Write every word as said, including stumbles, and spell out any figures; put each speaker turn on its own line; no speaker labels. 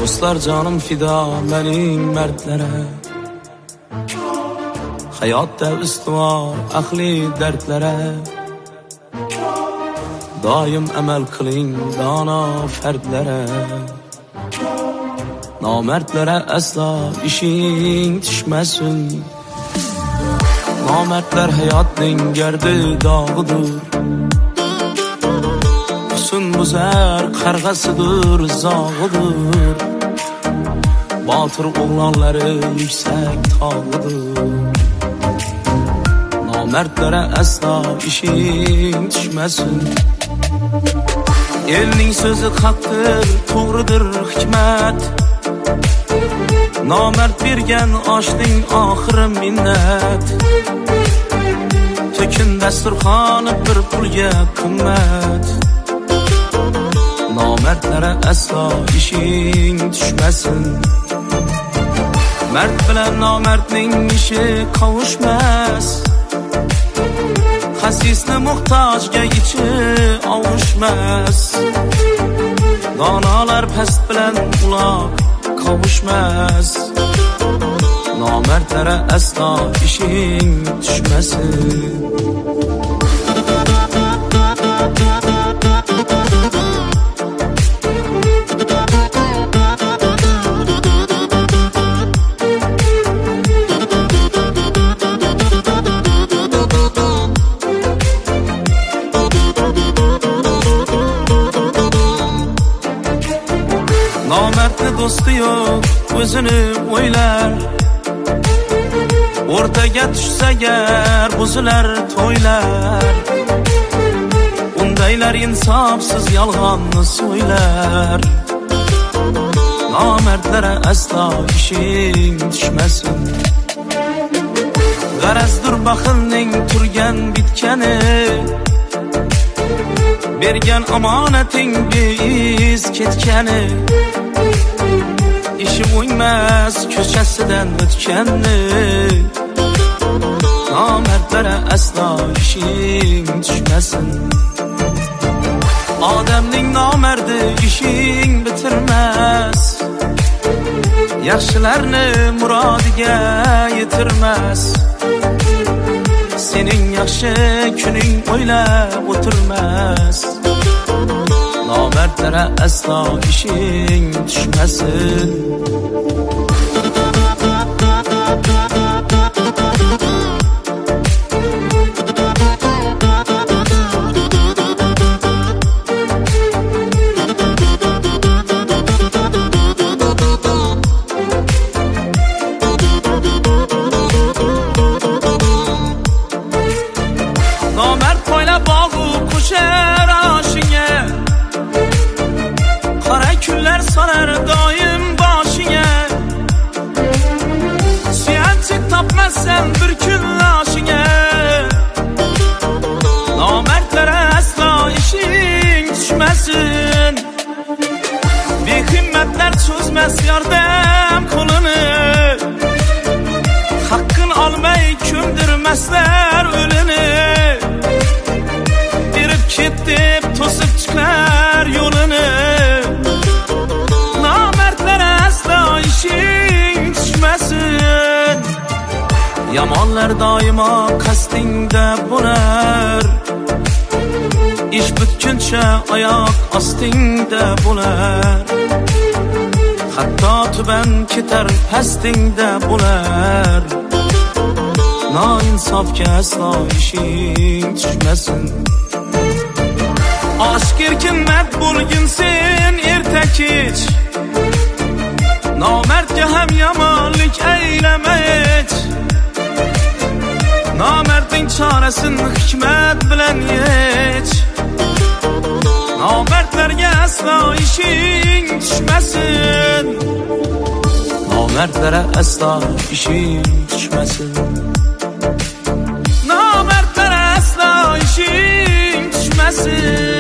Dostlar canım fida benim mertlere, hayatta üstüvar ahli dertlere. Daim emel kıling dana ferdlere, namertlere asla işin düşmesin. Namertler hayatın gerdi dağıdır, Hüsn buzer kargasıdır, zağıdır. Batır oğlanları yüksek tağıdır. Namertlere asla işin düşmesin. Elning sözü haktır, to'g'ridir hikmet. Namert bergan oshning oxiri minnet. To'kin dasturxoni bir pulga qimmat. Namertlere asla işin düşmesin. Mert bilan namertning ishi qavuşmaz. Xasisni muhtojga ichi ovuşmaz. Donolar past bilan uloq kavuşmaz. Namertlere asla işin düşmesin. Namertli dostu yok, özünü oylar. Ortaga tushsa gar buzilar to'ylar. Undaylar insofsiz yolg'onni so'ylar. Namertlere asla işin düşmesin. G'arazdir baxilning turgan bitgani, bergan omonating beiz ketgani. İşi o'ngmas ko'chasidan o'tganni. Namertlere asla işin düşmesin. Odamning namerdi işin bitirmez. Yaxshilarni murodiga yetirmez. Sening yaxshi kuning o'ylab o'tirmas. Namertlere asla işin düşmesin. Namert poyla bağı kuşer aşine, qara kunlar solar doim boshiga. Suyanchik topmasan bir kun lashiga. Namertlere asla işin düşmesin. Behimmatlar cho'zmas yordam qo'lini. Haqqin olmay ko'ndirmaslar o'lini. Berib ketib to'sib chiqar yo'lini. Namertlere asla işin düşmesin. Yamonlar doimo qasdingda bo'lar. İş bitguncha oyoq ostingda bo'lar. Hatto tuban ketar pastingda bo'lar. Noinsofga aslo ishing tushmasin. Oshk erkinmat bo'lgin sen erta kech. Nomardga ham yomonlik aylama hech. Nomardning chorasin hikmat bilan yech. Nomardlarga aslo ishing tushmasin. Nomardlara aslo ishing tushmasin. Nomardlara aslo ishing tushmasin.